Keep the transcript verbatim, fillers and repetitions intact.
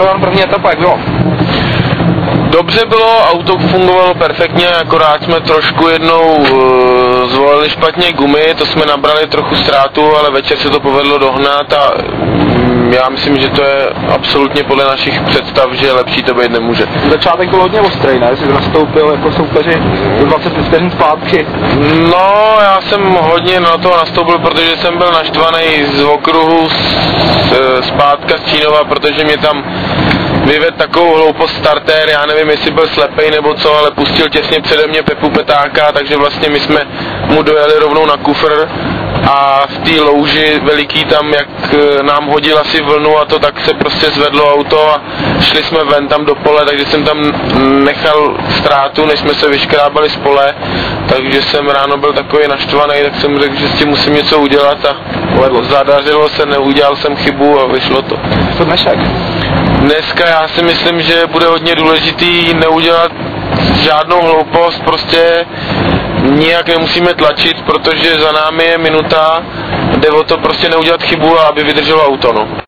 připraven první etapa, jak bylo? Dobře bylo, auto fungovalo perfektně, akorát jsme trošku jednou uh, zvolili špatně gumy, to jsme nabrali trochu ztrátu, ale večer se to povedlo dohnat a um, já myslím, že to je absolutně podle našich představ, že lepší to být nemůže. Začátek byl hodně ostrý, ne? Jsi nastoupil jako soupeři do dvacet vteřin zpátky. No, já jsem hodně na to nastoupil, protože jsem byl naštvaný z okruhu z, z, zpátka z Čínova, protože mě tam vyvedl takovou hloupost startér, já nevím, jestli byl slepej nebo co, ale pustil těsně přede mě Pepu Petáka, takže vlastně my jsme mu dojeli rovnou na kufr a v té louži veliký tam, jak nám hodil asi vlnu a to, tak se prostě zvedlo auto a šli jsme ven tam do pole, takže jsem tam nechal ztrátu, než jsme se vyškrábali z pole, takže jsem ráno byl takový naštvaný, tak jsem řekl, že s tím musím něco udělat a zadařilo se, neudělal jsem chybu a vyšlo to. Co dnešek? Dneska já si myslím, že bude hodně důležitý neudělat žádnou hloupost, prostě nijak nemusíme tlačit, protože za námi je minuta, jde o to prostě neudělat chybu a aby vydrželo auto, no.